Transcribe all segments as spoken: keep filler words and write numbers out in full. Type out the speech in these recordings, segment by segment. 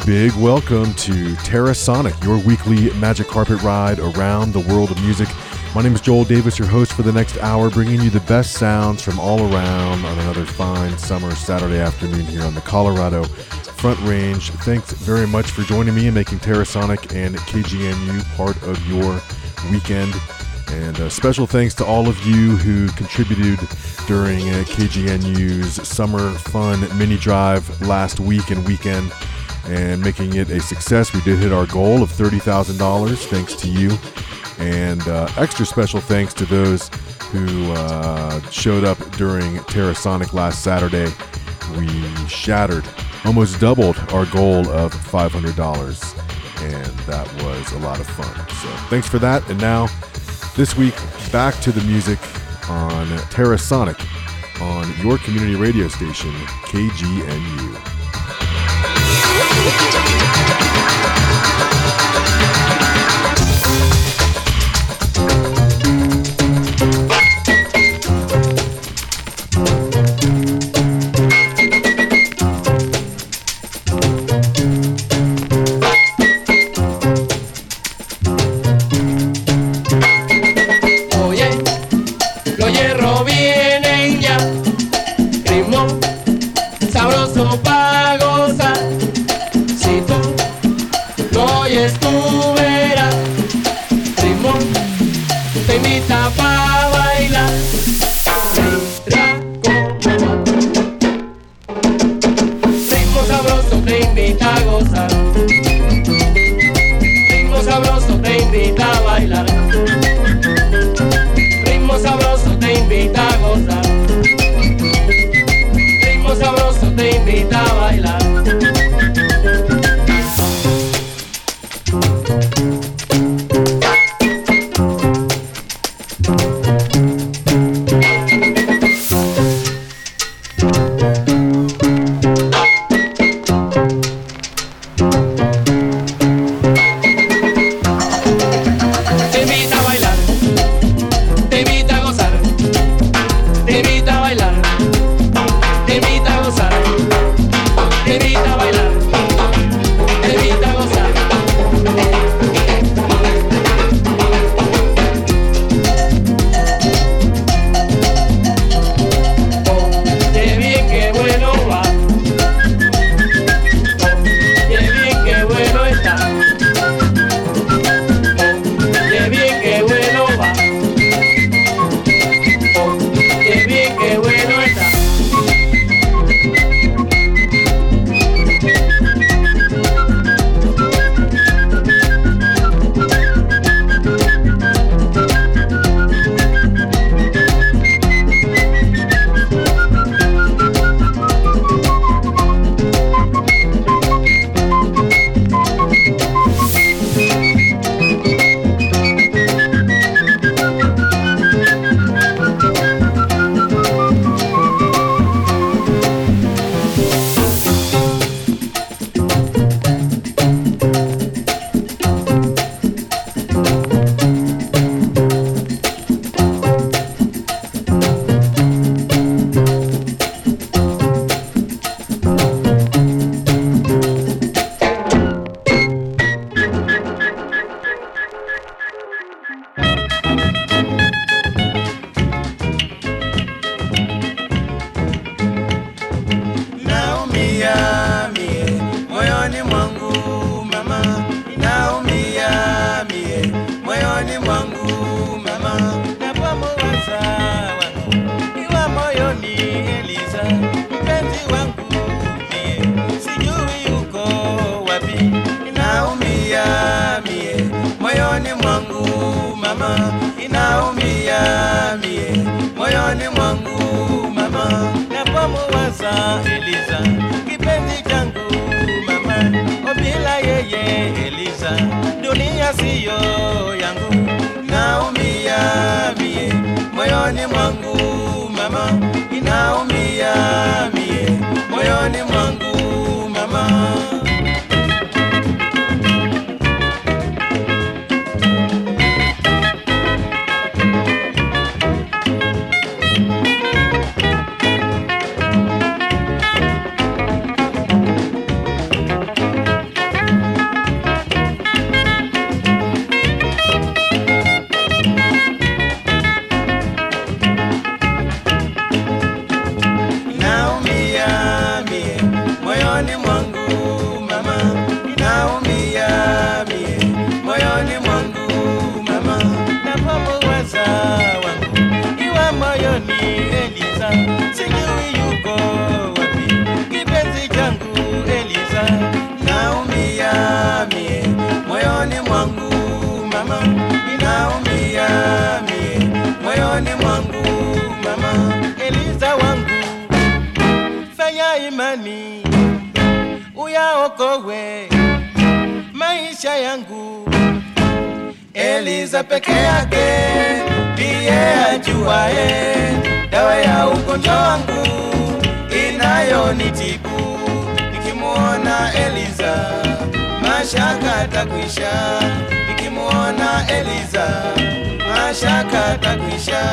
Big welcome to Terrasonic, your weekly magic carpet ride around the world of music. My name is Joel Davis, your host for the next hour, bringing you the best sounds from all around on another fine summer Saturday afternoon here on the Colorado Front Range. Thanks very much for joining me and making Terrasonic and K G N U part of your weekend. And uh, special thanks to all of you who contributed during uh, K G N U's Summer Fun Mini Drive last week and weekend, and making it a success. We did hit our goal of thirty thousand dollars thanks to you. And uh, extra special thanks to those who uh, showed up during Terrasonic last Saturday. We shattered, almost doubled our goal of five hundred dollars, and that was a lot of fun. So thanks for that. And now, this week, back to the music on Terrasonic on your community radio station, K G N U. imani uyaokowe maisha yangu. Eliza peke yake ndiye ajuaye dawa ya ugonjwa wangu inayonitibu. Nikimuona Eliza mashaka takwisha, nikimuona Eliza mashaka takwisha.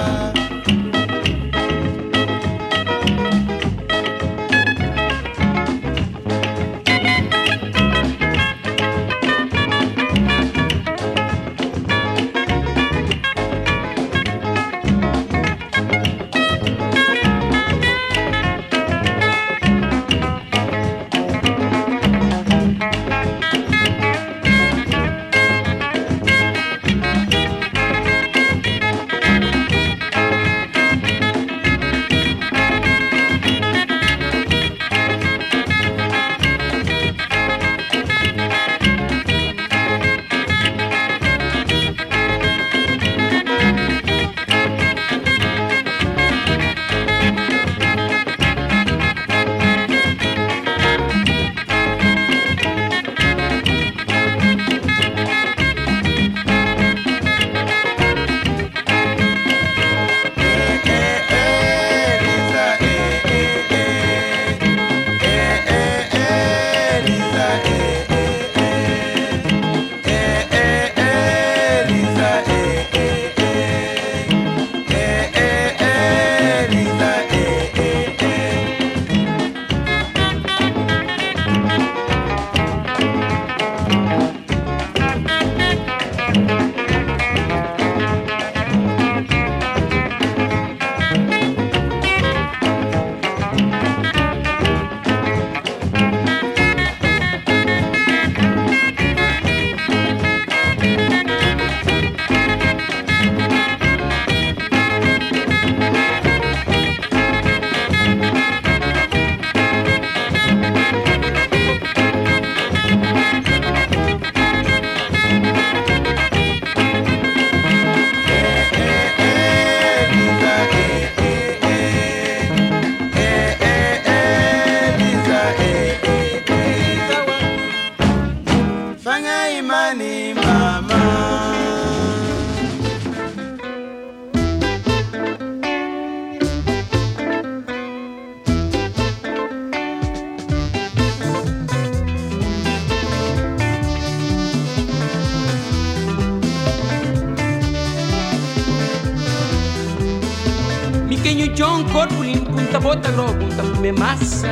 Miquenho John Corpulin, punta bota gro, punta me massa.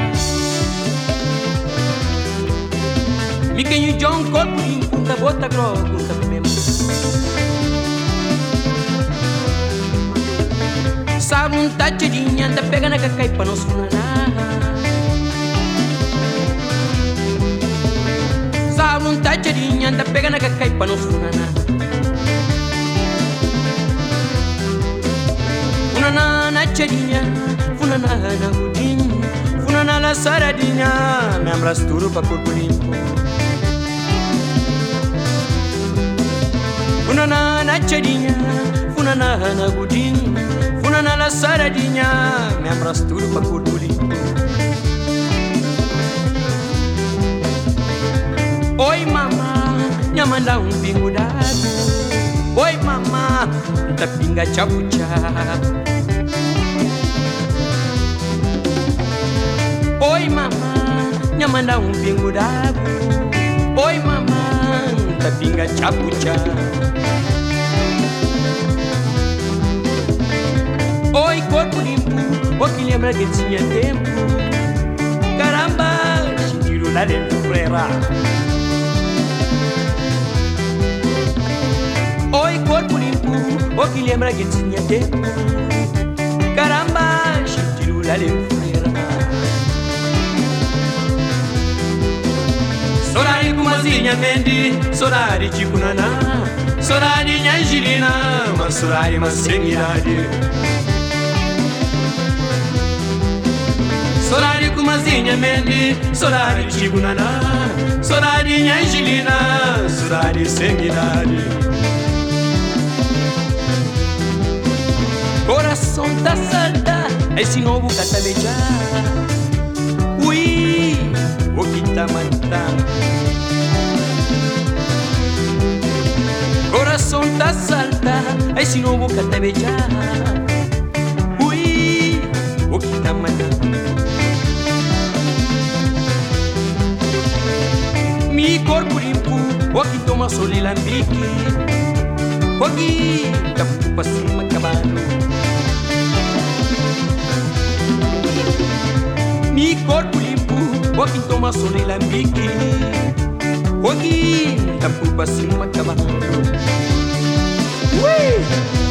Miquenho John Corpulin, punta bota gro, punta me massa. Sabe um tachadinha, anda pega na cacai pra nós funaná. Sabe um tachadinha, anda pega na cacai pra nós funaná. Funana na tchadinha, funana na budinha, funana na saradinha, me abraço tudo pra corpo limpo. Funana na tchadinha, funana na budinha, funana na saradinha, me abraço tudo pra corpo limpo. Oi mamá, minha manda um pingo d'água. Oi mamá, da pinga tchapuchá. Oi mamã, minha manda um pingo d'água. Oi mamã, da pinga tchapuchá. Oi corpo limpo, o que lembra que tinha tempo. Caramba, tiro lá dentro frera. Oi corpo limpo, o que lembra que tinha tempo. Caramba, tiro lá dentro frera. Sorari kumazinya mendi, sorari chikunana, sorari nyanjirina, mas sorari masenginade. Sorari kumazinya mendi, sorari chikunana, sorari nyanjirina, sorari senginade. Coração tá salta, esse novo catalejar. Oquitamantán. Corazón ta salta, ay si no boca te bella. Uy, Oquitamantán. Mi corpo limpo, Oqui toma sol e lambique. Oqui, capu pra cima, cavalo. Mi corpo limpo, Oqui toma sol e lambique. Oqui, capu pra cima, cavalo. Ui!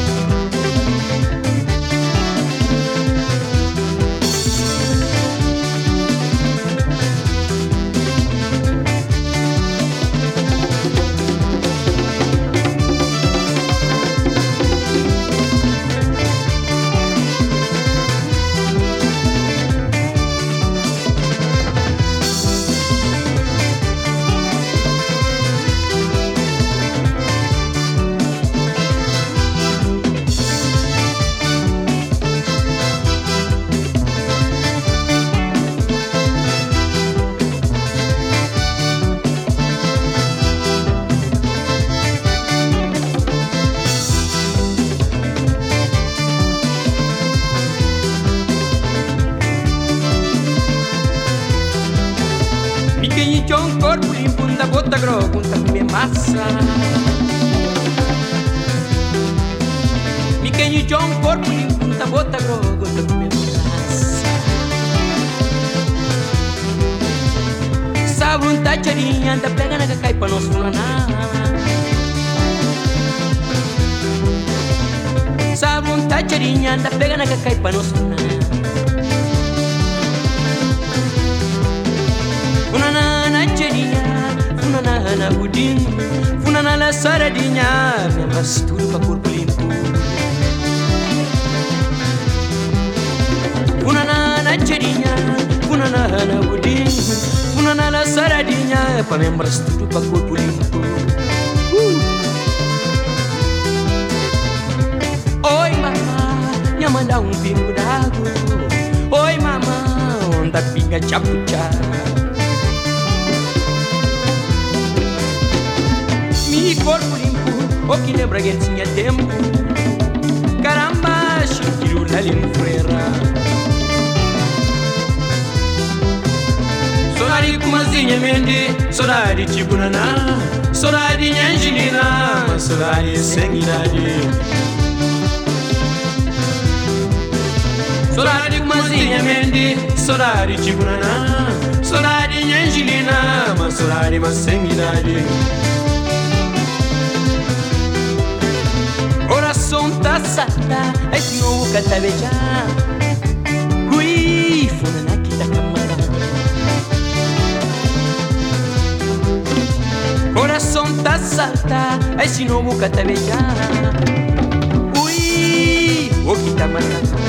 Un corpo in punta botta grosso, punta come massa. Mi che c'ho un corpo in punta botta grosso, punta come massa. Sa volontà carinha, anda pegando che cai per non suonare. Sa volontà carinha, anda pegando che cai per non suonare. Una nana ceria, una nana budin, una nana saradinha, minha mistura pra corpo limpo. Una nana ceria, una nana budin, una nana saradinha, pra minha mistura pra corpo limpo. Uh. Oi mamá, minha manda um pingo d'água. Oi mamá, onda pinga chapuchá. Mi corpo limpo, o que lembra que tinha tempo. Caramba, chiquiro na linfreira. Sorari kumazinha mende, sorari tibunana, sorari angelina, sorari sanguinade. Sorari kumazinha mende, sorari tibunana, sorari angelina, sorari sanguinade. Coração tá salta, ai se não boca tá beija. Ui, funa na kita camara. Coração tá salta, ai se não boca tá beija. Ui, o que tá matando.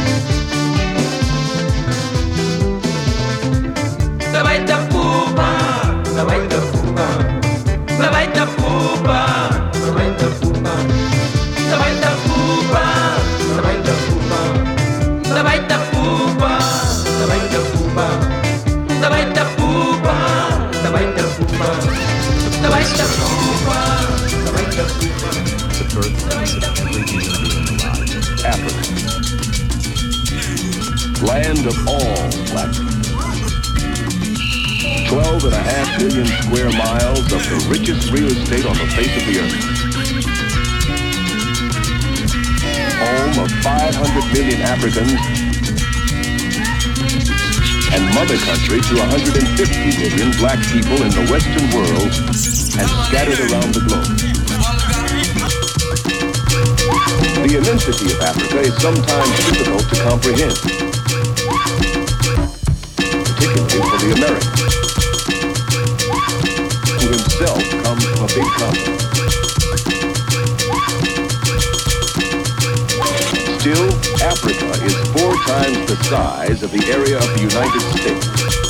Tá vai tá pupa, tá vai tá pupa, tá vai tá pupa, tá vai tá pupa. Tá vai tá pupa, tá vai tá pupa, tá vai tá pupa, tá vai tá pupa, tá vai tá pupa, tá vai tá pupa, tá vai tá pupa, tá vai tá pupa. The birthplace of every human being alive. Africa, land of all black people. Twelve and a half million square miles of the richest real estate on the face of the earth. Home of five hundred million Africans and mother country to one hundred fifty million black people in the Western world and scattered around the globe. The immensity of Africa is sometimes difficult to comprehend, particularly for the American, who himself comes from a big continent. Still, Africa is four times the size of the area of the United States.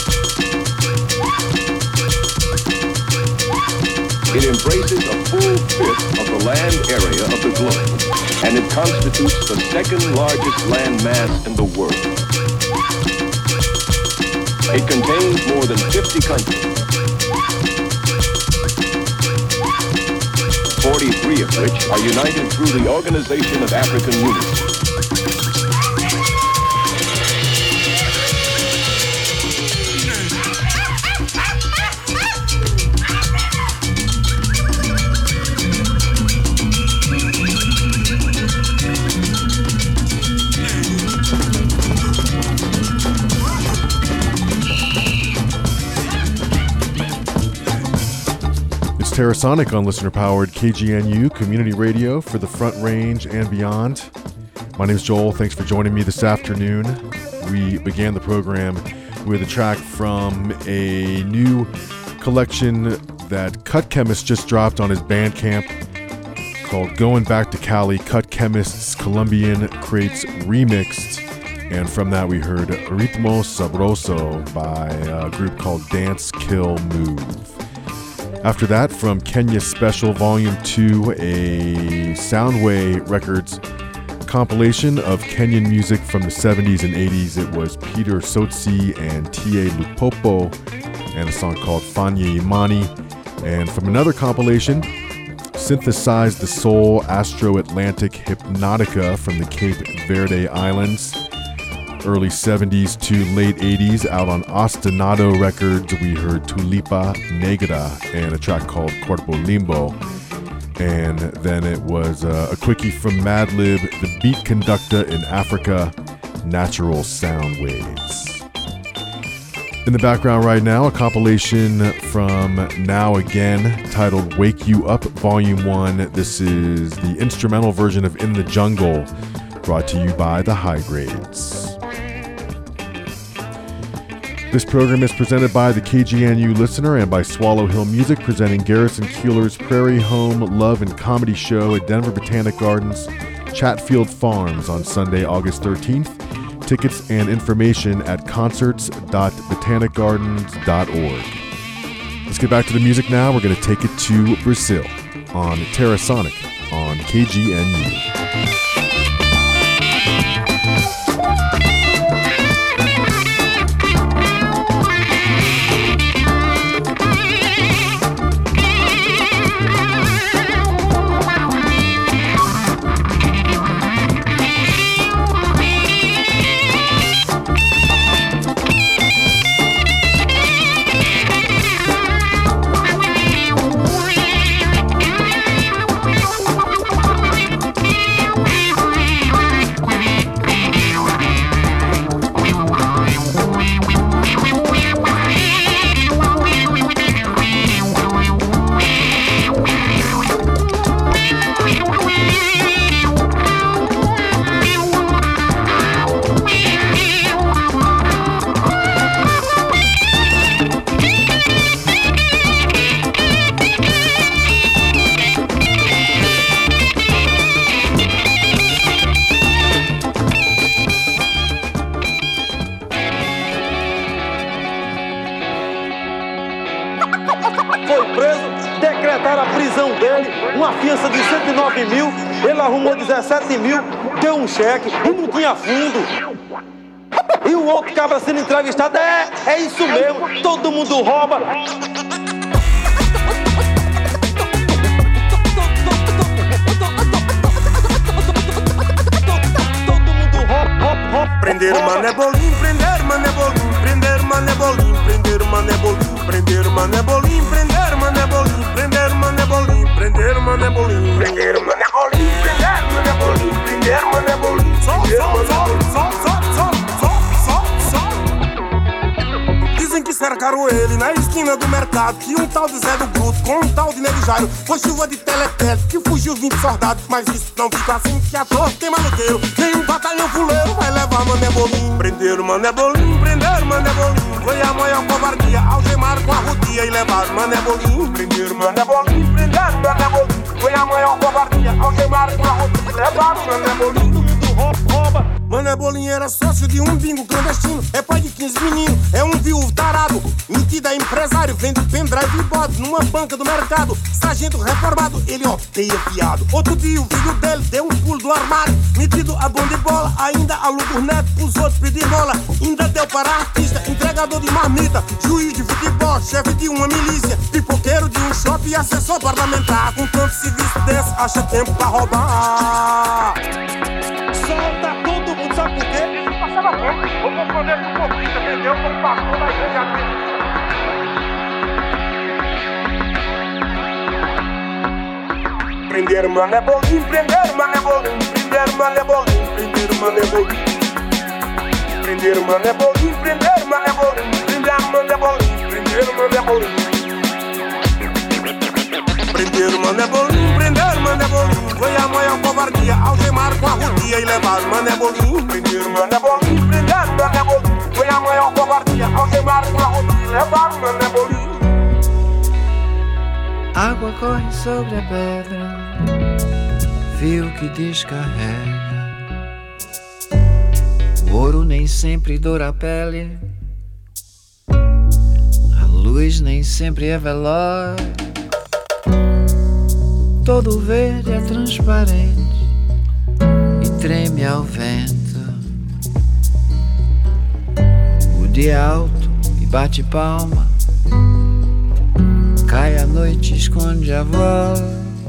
It embraces a full fifth of the land area of the globe, and it constitutes the second largest land mass in the world. It contains more than fifty countries, forty-three of which are united through the Organization of African Unity. Terrasonic on listener-powered K G N U Community Radio for the Front Range and beyond. My name is Joel. Thanks for joining me this afternoon. We began the program with a track from a new collection that Cut Chemist just dropped on his Bandcamp called Going Back to Cali, Cut Chemist's Colombian Crates Remixed. And from that we heard Ritmo Sabroso by a group called Dance Kill Move. After that, from Kenya Special Volume two, a Soundway Records compilation of Kenyan music from the seventies and eighties. It was Peter Sotsi and T A Lupopo and a song called Fanye Imani. And from another compilation, Synthesize the Soul Astro Atlantic Hypnotica from the Cape Verde Islands. Early seventies to late eighties, out on Ostinato Records, we heard Tulipa Negra and a track called Cuerpo Limbo. And then it was uh, a quickie from Madlib, The Beat Conductor in Africa, Natural Sound Waves. In the background right now, a compilation from Now Again titled Wake You Up Volume one. This is the instrumental version of In the Jungle, brought to you by The High Grades. This program is presented by the K G N U Listener and by Swallow Hill Music, presenting Garrison Keillor's Prairie Home Love and Comedy Show at Denver Botanic Gardens, Chatfield Farms on Sunday, August thirteenth. Tickets and information at concerts dot botanic gardens dot org. Let's get back to the music now. We're going to take it to Brazil on Terrasonic on K G N U. dezessete mil, deu um cheque e não tinha fundo. E o outro cabra sendo entrevistado, é, é isso mesmo, todo mundo rouba. Prender mané bolinho, prender mané bolinho, prender mané bolinho, prender mané bolinho, prender mané bolinho, prender mané bolinho, prender mané bolinho, prender mané bolinho, prender mané bolinho, prender mané bolinho, prender mané bolinho, só, só, só, só, só, só, só. Dizem que cercaram ele na esquina do mercado, que um tal de Zé do Bruto com um tal de Nego Jairo foi chuva de teletele, que fugiu vinte soldados, mas isso não fica assim, que a torre tem maluqueiro, nem um batalhão fuleiro vai levar mané bolinho. Prenderam mané bolinho, prenderam mané bolinho, foi a maior covardia, algemaram com a rodia e levaram mané bolinho. Prenderam mané bolinho, prenderam mané bolinho, foi a maior covardia, algemaram com a rodia e levaram mané bolinho. Rouba. Mané Bolinho era sócio de um bingo clandestino, é pai de quinze meninos, é um viúvo tarado, metido a empresário, vende pendrive e bode numa banca do mercado, sargento reformado, ele odeia fiado. Outro dia o filho dele deu um pulo do armário, metido a bom de bola, ainda aluga o neto pros outros pedir bola, ainda deu vendeu para artista, entregador de marmita, juiz de futebol, chefe de uma milícia, pipoqueiro de um shopping e assessor parlamentar. Com tanto serviço desse, acha tempo pra roubar. Solta todo mundo, sabe por quê? Passava pouco, o componente do popista vendeu para o pastor da igreja adventista. Prender mano é bolinho, prender mano é bolinho, prender mano é bolinho, prender mano é bolinho. Prender mano é bolinho, prender mano é bolinho, prender mano é bolinho, prender mano é bolinho. Prender mano é bolinho, prender mano é bolinho, foi a maior covardia, algemar com a rodia e levar mano é bolinho. Prender mano é bolinho, prender mano é bolinho, foi a maior covardia, algemar com a rodia e levar mano é bolinho. Água corre sobre a pedra, fio que descarrega. O ouro nem sempre doura a pele, a luz nem sempre é veloz. Todo verde é transparente e treme ao vento. O dia é alto e bate palma, cai a noite, esconde a voz.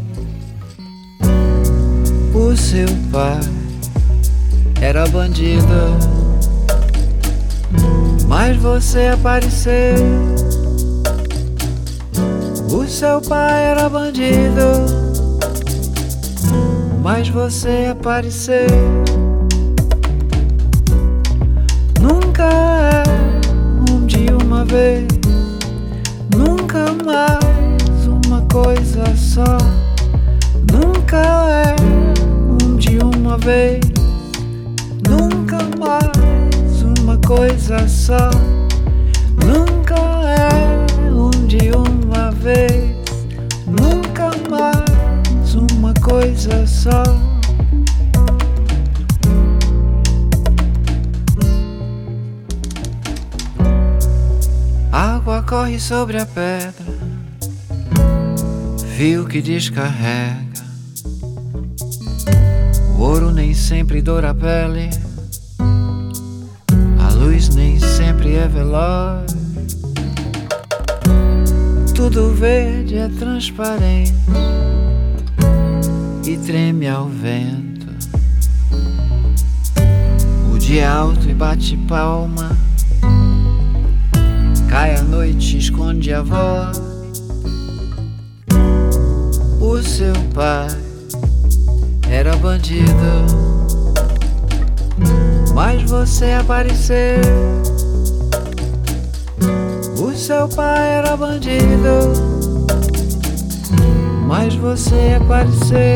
O seu pai era bandido, mas você apareceu. O seu pai era bandido, mas você apareceu. Nunca é um de uma vez, nunca mais uma coisa só. Nunca é um de uma vez, nunca mais uma coisa só. Nunca é um de uma vez, nunca mais uma coisa só. Água corre sobre a pedra, fio que descarrega. O ouro nem sempre doura a pele, a luz nem sempre é veloz. Tudo verde é transparente e treme ao vento. O dia é alto e bate palma, cai a noite, esconde a voz. O seu pai era bandido, mas você apareceu. O seu pai era bandido, mas você apareceu.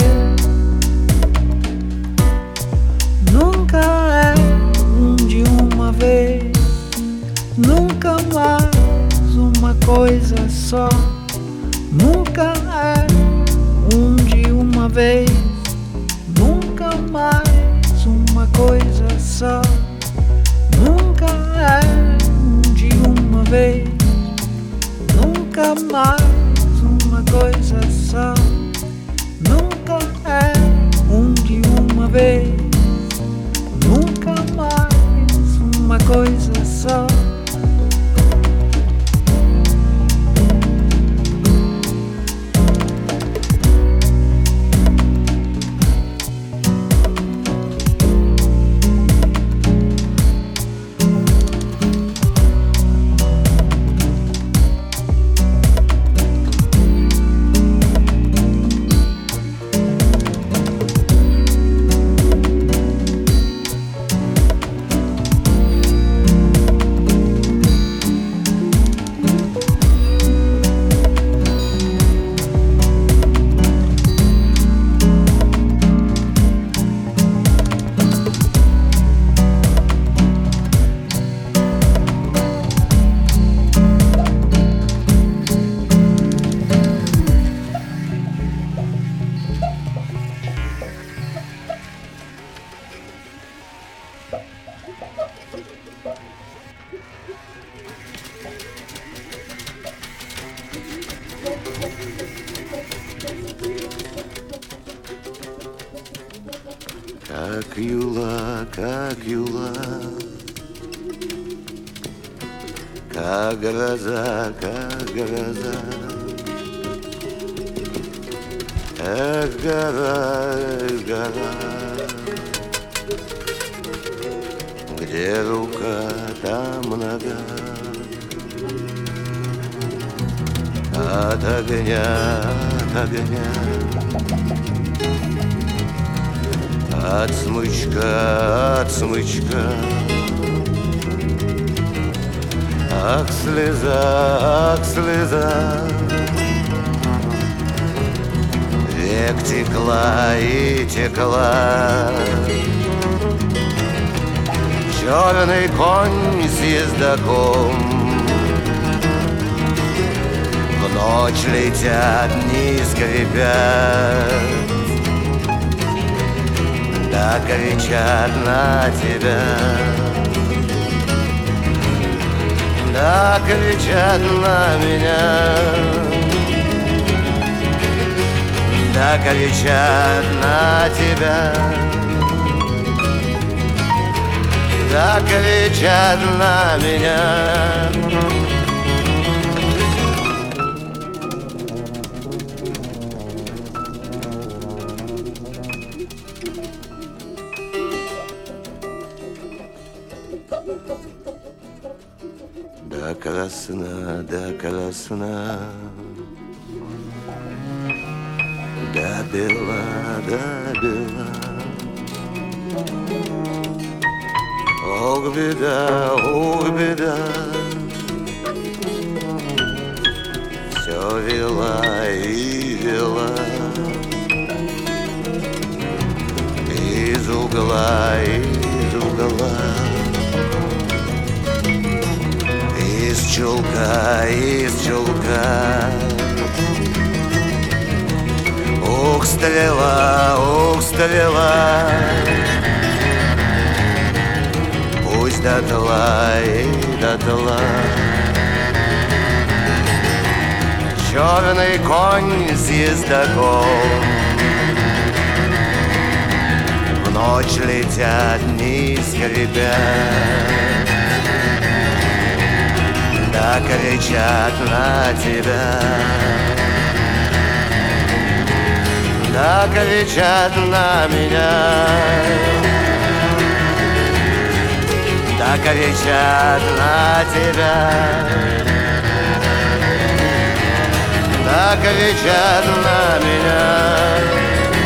Nunca é um de uma vez, nunca mais uma coisa só. Nunca é um de uma vez, nunca mais uma coisa só. Nunca é um de uma vez, nunca mais uma coisa só. Nunca é um de uma vez, nunca mais uma coisa só. Как юла, как юла, как гроза, как гроза. Эх, гора, гора, где рука, там нога. От огня, от огня, от смычка, от смычка. Ах, слеза, ах, слеза, век текла и текла. Черный конь с ездаком в ночь летят, не скрипят, да кричат на тебя, да кричат на меня, да кричат на тебя, да кричат на меня. Да красна, да красна, да бела, да бела. Ох, беда, ох, беда, все вела и вела, из угла, из угла. Из чулка, из чулка. Ух, стрела, ух, стрела, пусть дотла и дотла. Черный конь с ездаком в ночь летят, не скрипят, да кричат на тебя, да кричат на меня, да кричат на тебя, да кричат на меня.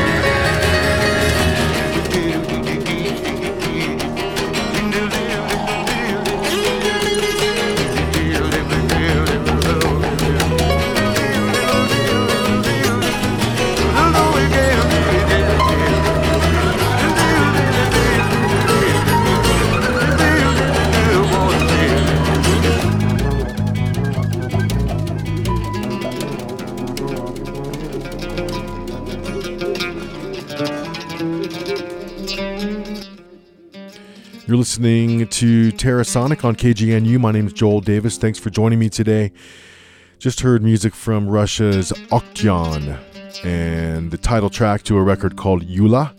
You're listening to Terrasonic on K G N U. My name is Joel Davis. Thanks for joining me today. Just heard music from Russia's Oktyan and the title track to a record called Yula,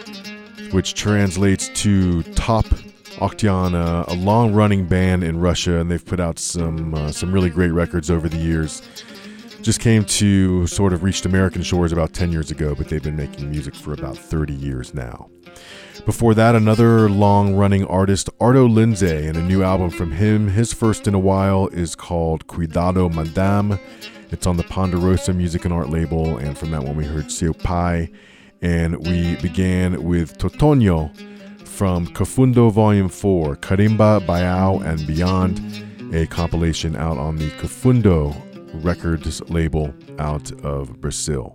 which translates to Top Oktyan, uh, a long-running band in Russia, and they've put out some uh, some really great records over the years. Just came to sort of reached American shores about ten years ago, but they've been making music for about thirty years now. Before that, another long-running artist, Arto Lindsay, and a new album from him. His first in a while is called Cuidado Madame. It's on the Ponderosa Music and Art label, and from that one we heard Seu Pai. And we began with Totonho from Kafundo Volume four, Karimba, Baiao, and Beyond, a compilation out on the Kafundo Records label out of Brazil.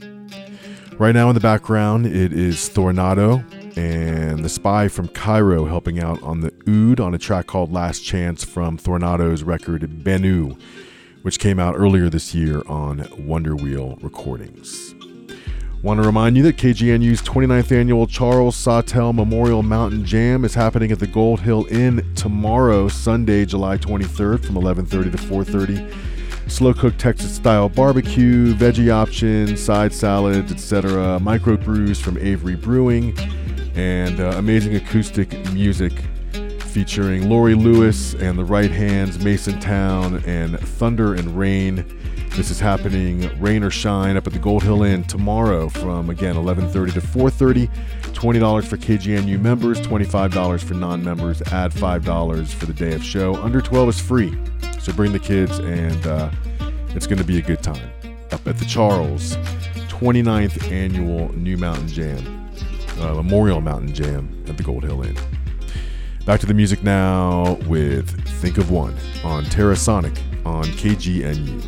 Right now in the background, it is Thornado and The Spy from Cairo helping out on the oud on a track called Last Chance from Thornado's record Benu, which came out earlier this year on Wonder Wheel Recordings. Want to remind you that K G N U's twenty-ninth annual Charles Sawtelle Memorial Mountain Jam is happening at the Gold Hill Inn tomorrow, Sunday, July twenty-third from eleven thirty to four thirty. Slow-cooked Texas-style barbecue, veggie options, side salads, et cetera, micro brews from Avery Brewing, and uh, amazing acoustic music featuring Lori Lewis and the Right Hands, Mason Town, and Thunder and Rain. This is happening, rain or shine, up at the Gold Hill Inn tomorrow from, again, eleven thirty to four thirty. twenty dollars for K G N U members, twenty-five dollars for non-members. Add five dollars for the day of show. Under twelve is free, so bring the kids, and uh, it's going to be a good time. Up at the Charles, twenty-ninth Annual New Mountain Jam, uh, Memorial Mountain Jam at the Gold Hill Inn. Back to the music now with Think of One on Terrasonic on K G N U.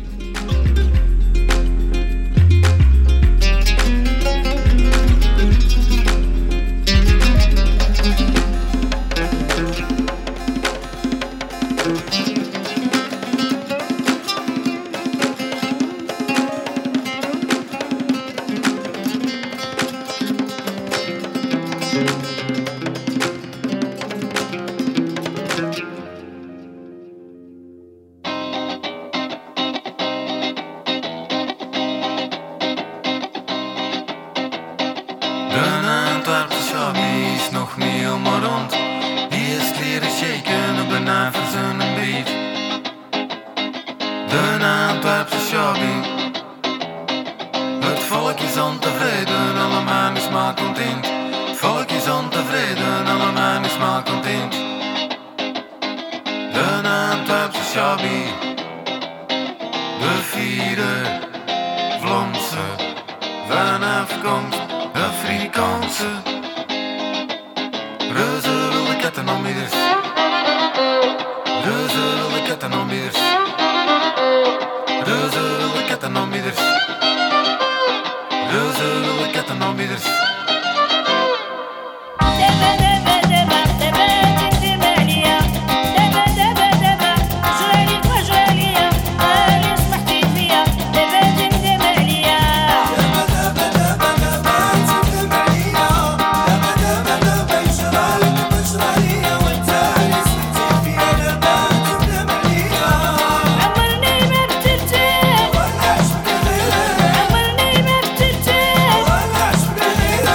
عمرني ما بتنتهي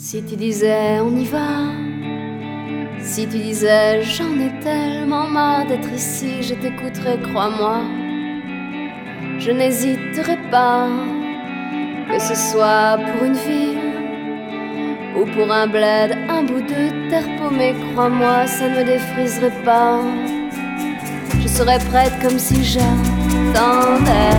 Si tu disais on y va, si tu disais j'en ai tellement marre d'être ici, je t'écouterai, crois-moi. Je n'hésiterai pas, que ce soit pour une ville ou pour un bled, un bout de terre paumée, crois-moi, ça ne me défriserait pas. Je serais prête comme si j'attendais.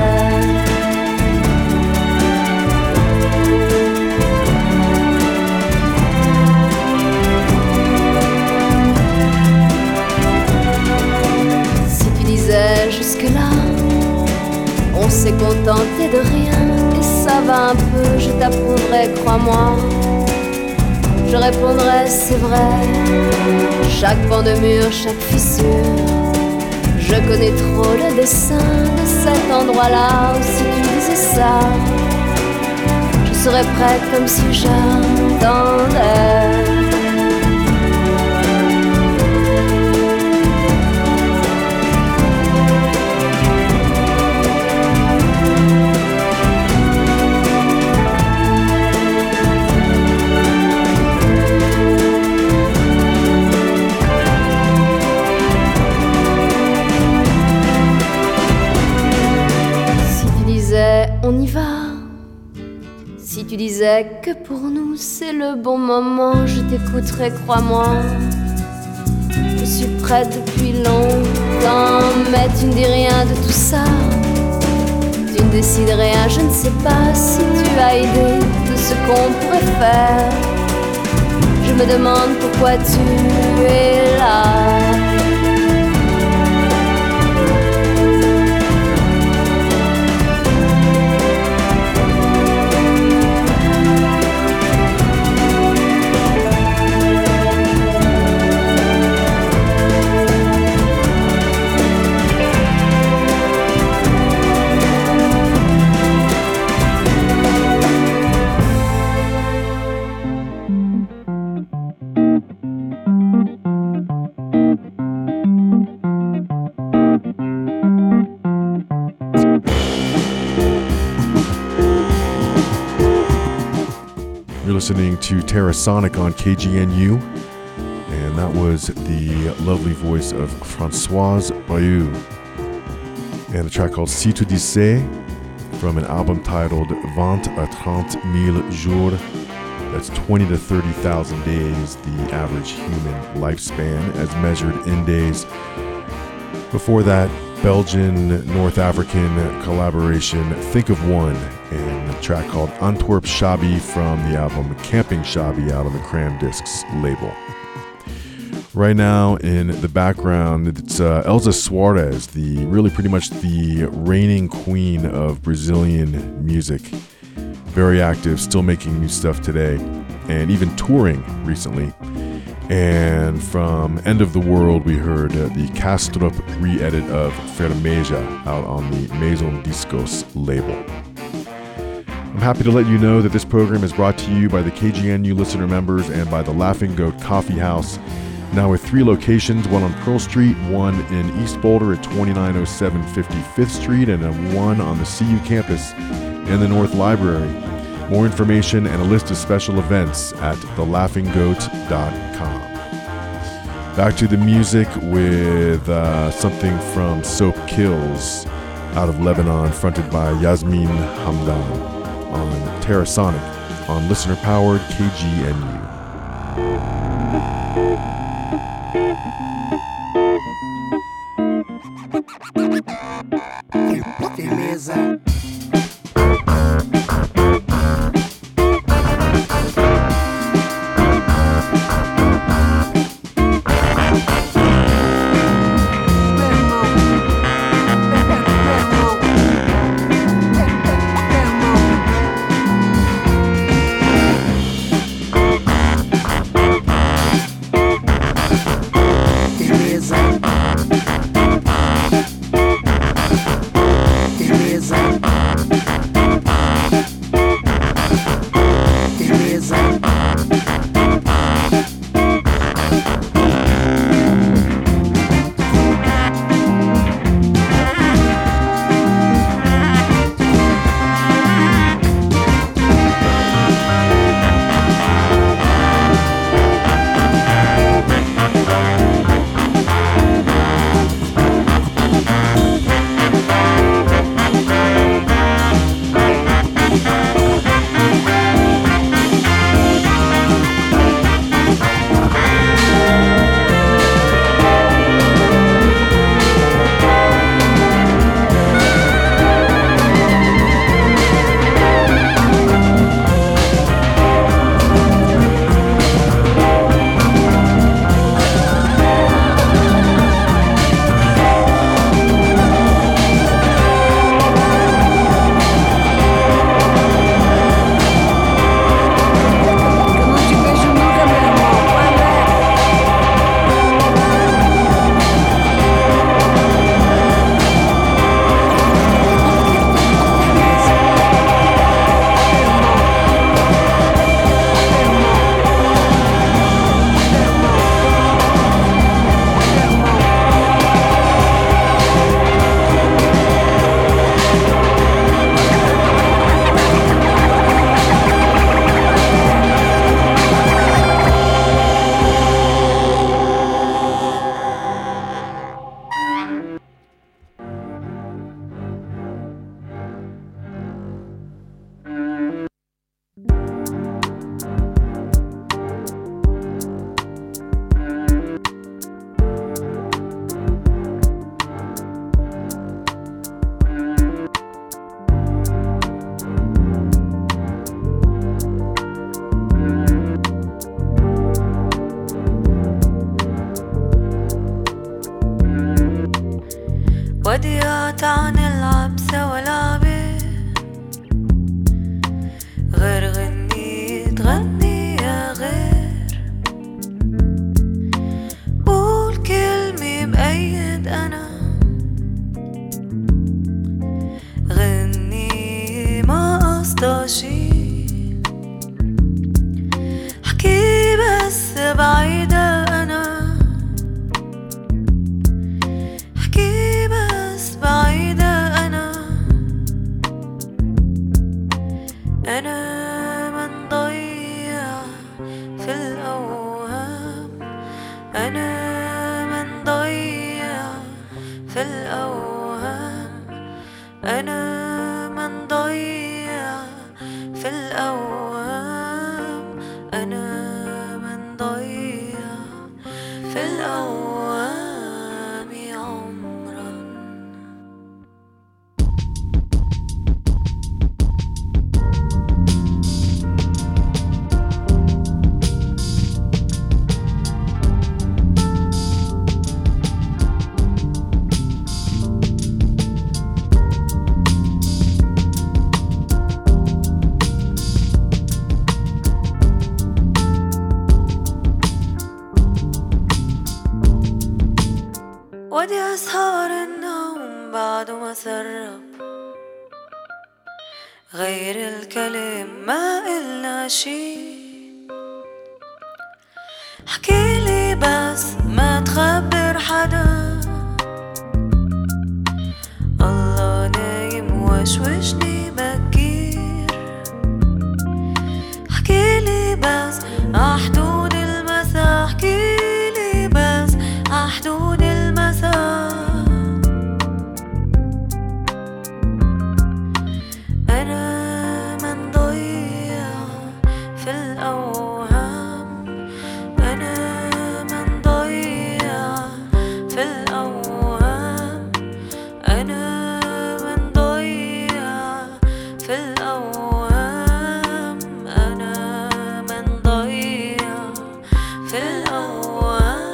Jusque-là, on s'est contenté de rien et ça va un peu, je t'apprendrai, crois-moi. Je répondrai, c'est vrai, chaque pan de mur, chaque fissure. Je connais trop le dessin de cet endroit-là. Si tu me disais ça, je serais prête comme si j'attendais. On y va. Si tu disais que pour nous c'est le bon moment, je t'écouterai, crois-moi. Je suis prête depuis longtemps, mais tu ne dis rien de tout ça. Tu ne décides rien, je ne sais pas si tu as idée de ce qu'on pourrait faire. Je me demande pourquoi tu es là. Listening to Terrasonic on K G N U, and that was the lovely voice of Françoise Bayou, and a track called Si tu disais from an album titled Vingt à trente mille jours. That's twenty to thirty thousand days, the average human lifespan as measured in days. Before that, Belgian North African collaboration Think of One, and a track called Antwerp Shabby from the album Camping Shabby out on the Cram Discs label. Right now in the background, it's uh, Elza Soares, the really pretty much the reigning queen of Brazilian music. Very active, still making new stuff today, and even touring recently. And from End of the World, we heard uh, the Kastrup re-edit of Fermeja out on the Maison Discos label. I'm happy to let you know that this program is brought to you by the K G N U listener members and by the Laughing Goat Coffee House, now with three locations, one on Pearl Street, one in East Boulder at twenty-nine oh seven fifty-fifth Street, and one on the C U campus in the North Library. More information and a list of special events at the laughing goat dot com. Back to the music with uh, something from Soap Kills out of Lebanon, fronted by Yasmin Hamdan on Terrasonic on listener-powered K G N U. خمستاشر حكي بس بعيدة أنا حكي بس بعيدة أنا أنا من ضيع في الأوهام أنا من ضيع في الأوهام أنا من ضيع في الأوهام أنا من ضيع في الأوهام عمرا ودي أسهر النوم بعد ما سرب غير الكلام ما قلنا شي حكيلي بس ما تخبر حدا الله نايم وشوشني بكير حكيلي بس عحدود المساء حكيلي بس عحدود أنا من ضيع في الأوهام أنا من ضيع في الأوهام أنا من ضيع في الأوهام أنا من ضيع في الأوهام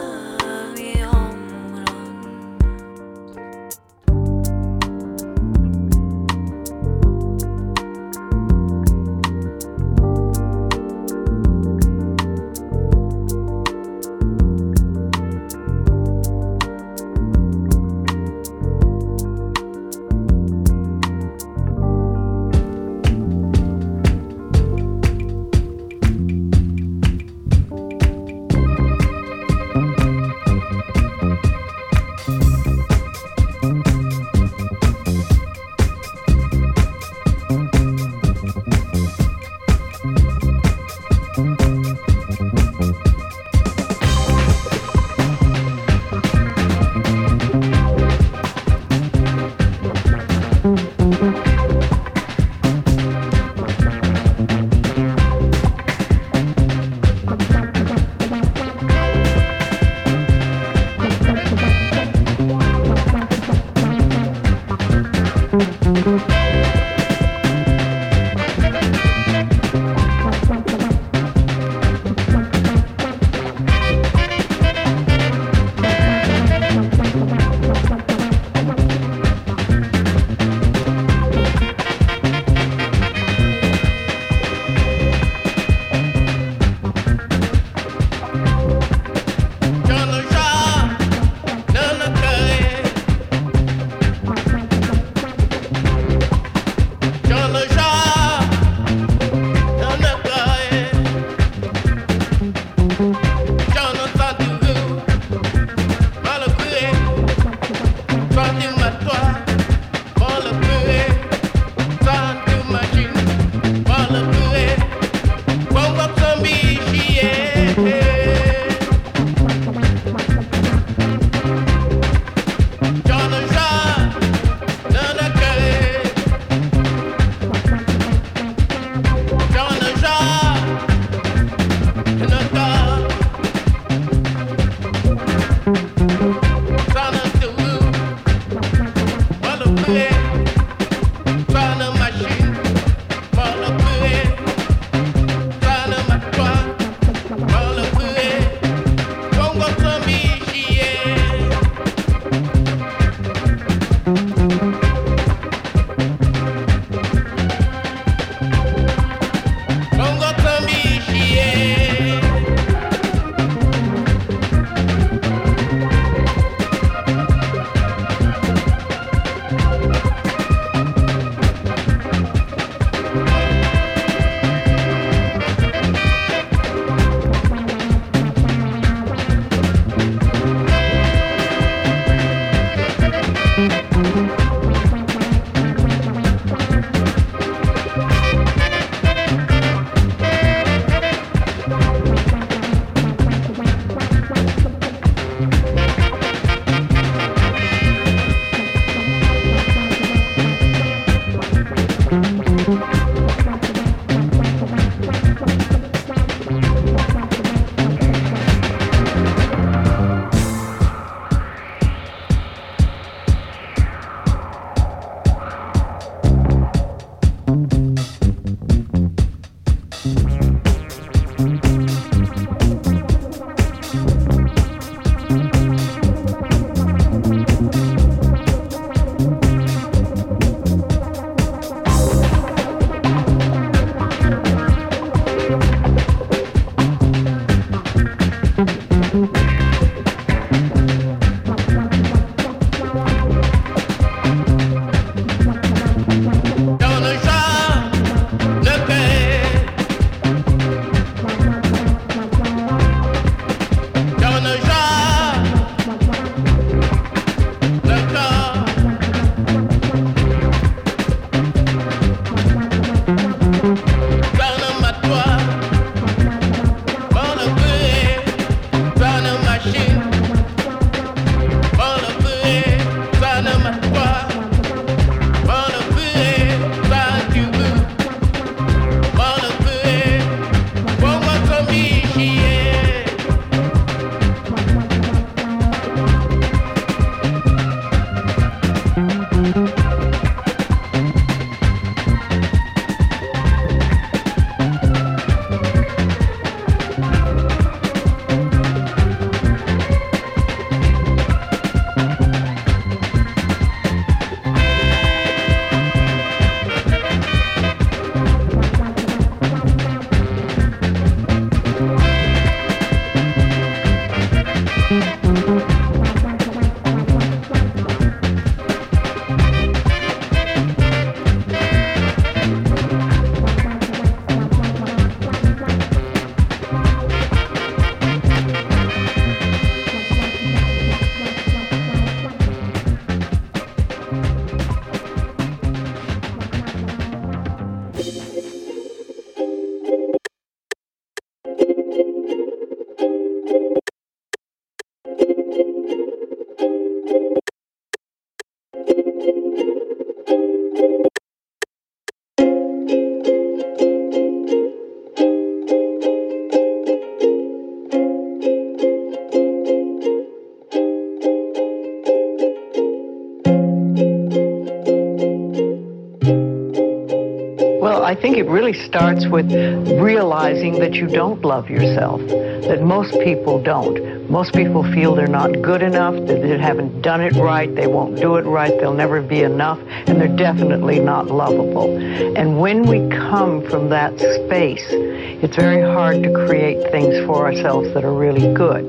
Well, I think it really starts with realizing that you don't love yourself, that most people don't. Most people feel they're not good enough, that they haven't done it right, they won't do it right, they'll never be enough, and they're definitely not lovable. And when we come from that space, it's very hard to create things for ourselves that are really good.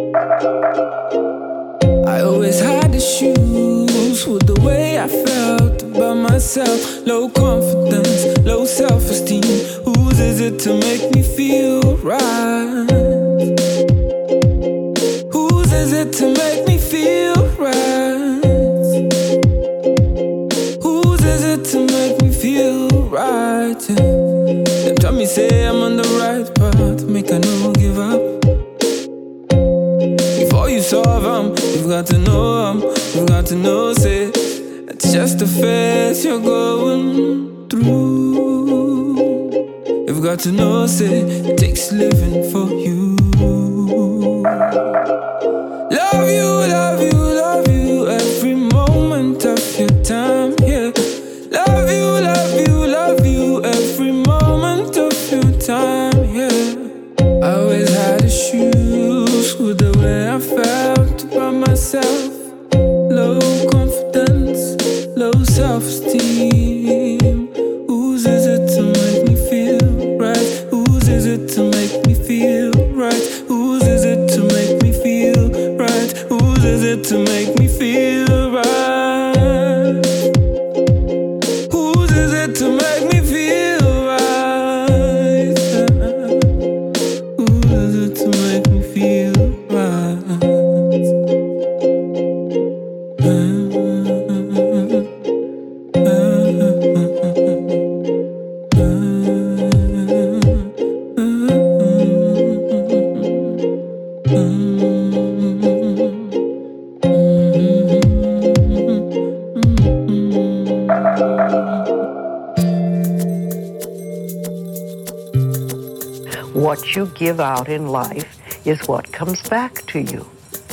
I always had issues with the way I felt about myself. Low confidence, low self-esteem. Whose is it to make me feel right? Whose is it to make me feel right? Whose is it to make me feel right? Yeah. Them tell me say I'm on the right path, make I no give up. Before you solve them, you've got to know them, you've got to know, say, it's just a phase you're going through. You've got to know, say, it takes living for you. Love you, love you, love you, every moment of your time, yeah. Love you, love you, love you, every moment of your time, yeah. I always had issues with the way I felt about myself. Low confidence, low self-esteem. Whose is it to make me feel right? Whose is it to make me feel right? Whose is it to make me feel right? Whose is it to make me feel right? Whose is it to make me feel right? Whose is it to make me feel right? What you give out in life is what comes back to you.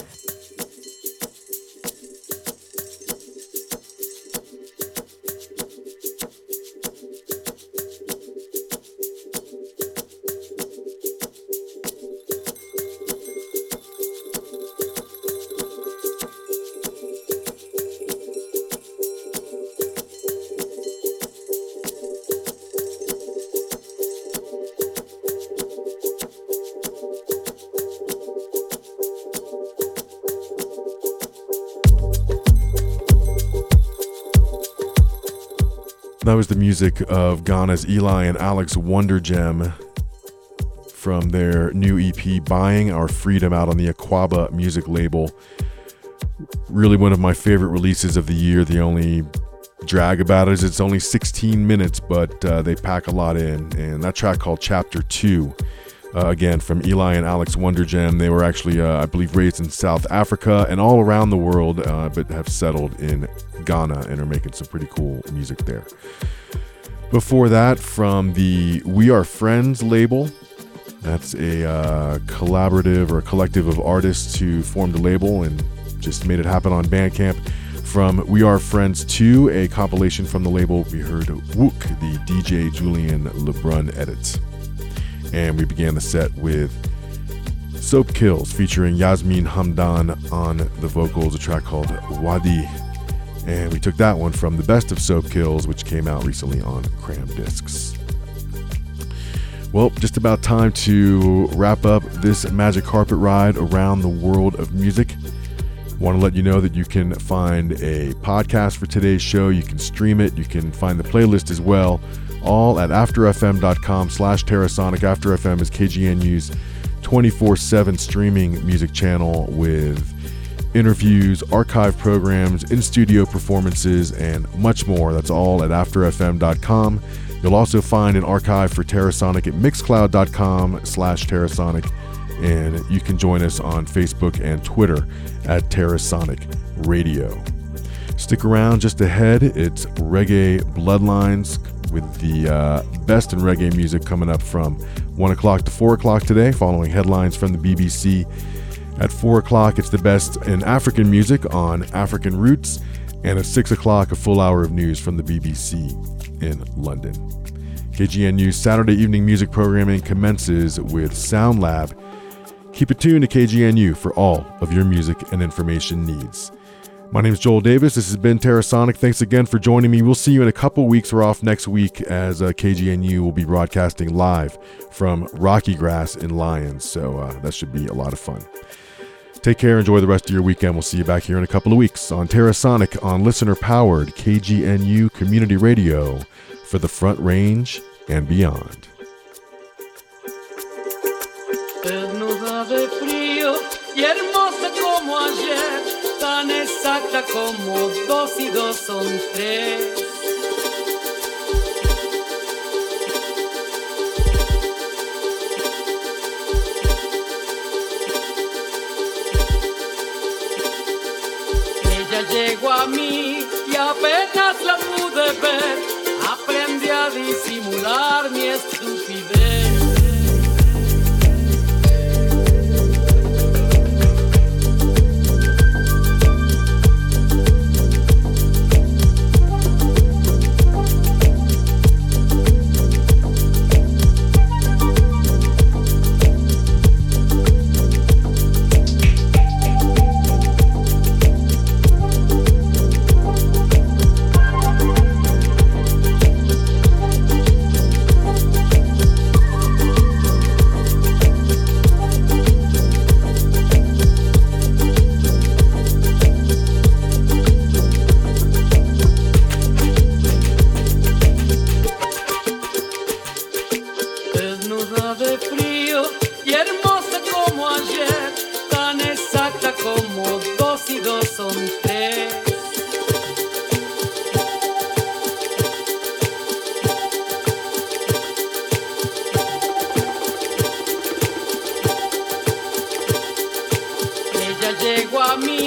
That was the music of Ghana's Eli and Alex Wondergem from their new E P, Buying Our Freedom, out on the Aquaba music label. Really one of my favorite releases of the year. The only drag about it is it's only sixteen minutes, but uh, they pack a lot in. And that track called Chapter two, uh, again, from Eli and Alex Wondergem. They were actually, uh, I believe, raised in South Africa and all around the world, uh, but have settled in Ghana and are making some pretty cool music there. Before that, from the We Are Friends label, that's a uh, collaborative or a collective of artists who formed a label and just made it happen on Bandcamp. From We Are Friends two, a compilation from the label, we heard Wook, the D J Julian LeBrun edits. And we began the set with Soap Kills featuring Yasmin Hamdan on the vocals, a track called Wadi. And we took that one from the Best of Soap Kills, which came out recently on Cram Discs. Well, just about time to wrap up this Magic Carpet ride around the world of music. Want to let you know that you can find a podcast for today's show. You can stream it. You can find the playlist as well, all at afterfm.com slash Terrasonic. After F M is K G N U's twenty-four seven streaming music channel with interviews, archive programs, in-studio performances, and much more. That's all at after f m dot com. You'll also find an archive for Terrasonic at mixcloud.com slash Terrasonic, and you can join us on Facebook and Twitter at Terrasonic Radio. Stick around just ahead. It's Reggae Bloodlines with the uh, best in reggae music coming up from one o'clock to four o'clock today, following headlines from the B B C. At four o'clock, it's the best in African music on African Roots. And at six o'clock, a full hour of news from the B B C in London. K G N U's Saturday evening music programming commences with Sound Lab. Keep it tuned to K G N U for all of your music and information needs. My name is Joel Davis. This has been Terrasonic. Thanks again for joining me. We'll see you in a couple weeks. We're off next week as uh, K G N U will be broadcasting live from Rocky Grass in Lyons. So uh, that should be a lot of fun. Take care. Enjoy the rest of your weekend. We'll see you back here in a couple of weeks on Terrasonic on listener-powered K G N U Community Radio for the Front Range and beyond. Desnuda de frío y hermosa como ayer, tan exacta como dos y dos son tres. Ella llegó a mí y apenas la pude ver, aprendí a disimular mi estupidez. Llegó a mí